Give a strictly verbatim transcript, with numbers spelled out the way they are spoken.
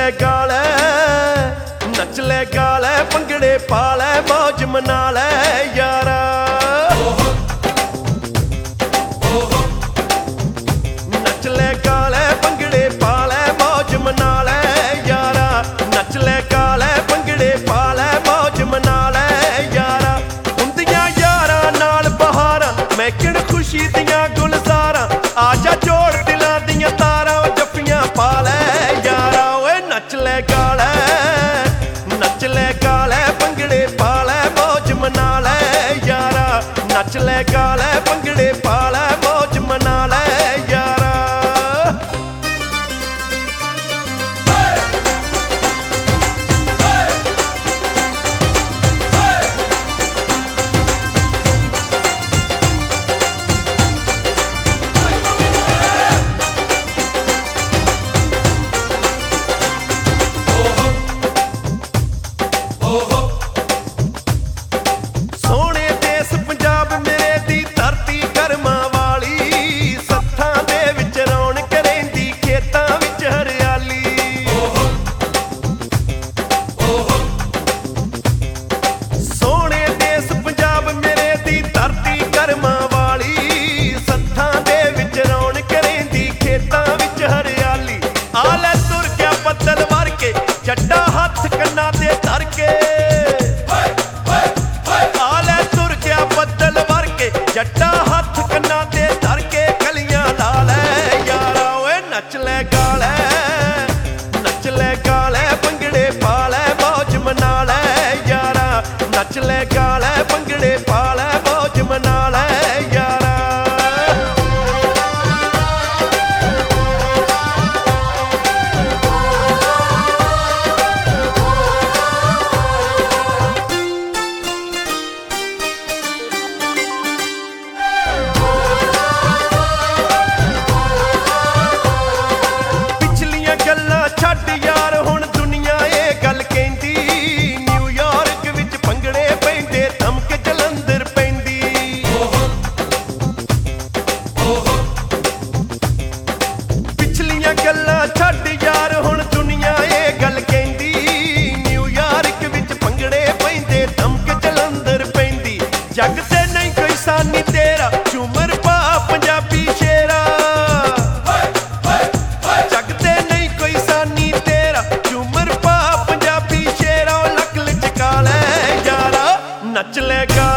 ਲੈ ਗਾਲੇ नच ले गाले भंगड़े पा ले मौज मना ले यारा नच ले गाले भंगड़े पा ले मौज मना ले यारा नच ले गाले भंगड़े पा ले मौज मना ले यारा हुंदियां यारा नाल बहारां मैं किण खुशी दियां गुलजारां आजा जोड़ दिलां दियां तारां जफ्फियां पा ले यारा ओए नच ले गाले नच ले गाले भंगड़े पा ले मौज मना ले यारा नच ले गाले भंगड़े पा ले मौज मना ले यारा सोने देस पंजाब मेरे दी धरती कर्मां वाली सत्थां दे विच रौनक रहिंदी खेतां विच हरियाली सोने देस पंजाब मेरे दी धरती कर्मां वाली सत्थां दे विच रौनक रहिंदी खेतां विच हरियाली आले तुर गया बदल वर के जट्टा हत्थ कन्नां ते धर के जट्टा हत्थ कन्ना ते धर के कलियां ला ले यारा ओए नच ले गाले नच ले गाले भंगड़े पा ले मौज मना ले यारा नच ले गाले भंगड़े पा ले मौज मना ले यारा ਛੱਡ ਯਾਰ ਹੁਣ ਦੁਨੀਆ ਇਹ ਗੱਲ ਕਹਿੰਦੀ ਨਿਊਯਾਰਕ ਵਿੱਚ ਭੰਗੜੇ ਪੈਂਦੇ ਧਮਕ ਜਲੰਧਰ ਪੈਂਦੀ ਪਿਛਲੀਆਂ ਗੱਲਾਂ ਛੱਡ ਯਾਰ ਹੁਣ ਦੁਨੀਆ ਇਹ ਗੱਲ ਕਹਿੰਦੀ ਨਿਊਯਾਰਕ ਵਿੱਚ ਭੰਗੜੇ ਪੈਂਦੇ ਧਮਕ ਜਲੰਧਰ ਪੈਂਦੀ ਜੱਗ ਤੇ ਨਹੀਂ ਕੋਈ ਸਾਨੀ ਤੇਰਾ ਝੂਮਰ ਪਾ ਪੰਜਾਬੀ ਸ਼ੇਰਾ नच ले गा